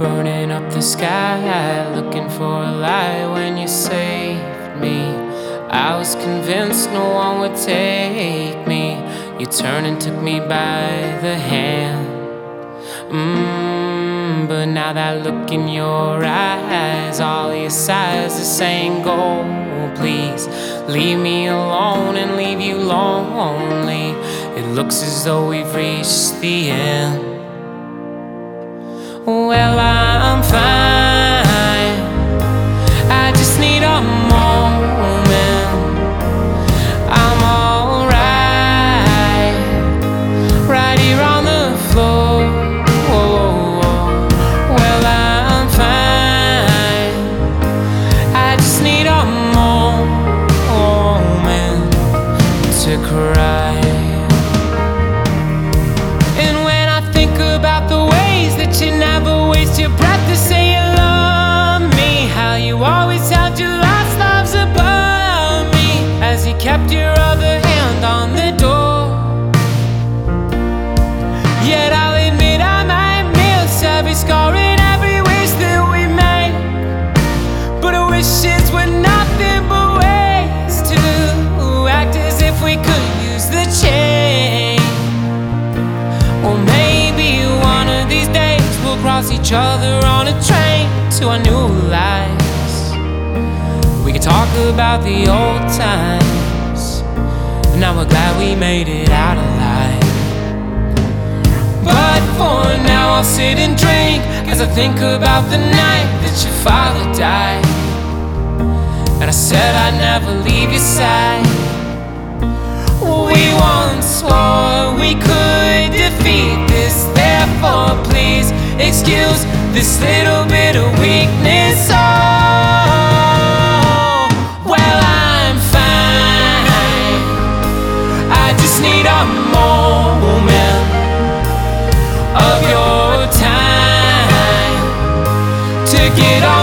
burning up the sky, looking for a light when you saved me. I was convinced no one would take me. You turned and took me by the hand. But now that look in your eyes, all your sighs are saying go, please leave me alone and leave you lonely. It looks as though we've reached the end. Well, I'm fine, I just need a moment. I'm alright, right here on the floor. Well, I'm fine, I just need a moment to cry. And when I think about the ways that you never waste your breath to say you love me, how you always held your last loves above me as you kept your other hand on the door. Yet I'll admit I might miss every scar and every wish that we made, but wishes were nothing but ways to act as if we could use the change. Well, maybe one of these days we'll cross each other on a train to our new lives. We could talk about the old times, and now we're glad we made it out alive. But for now I'll sit and drink as I think about the night that your father died. And I said I'd never leave your side. We once swore we could defeat this, therefore please excuse this little bit of weakness. Oh, well, I'm fine, I just need a moment of your time to get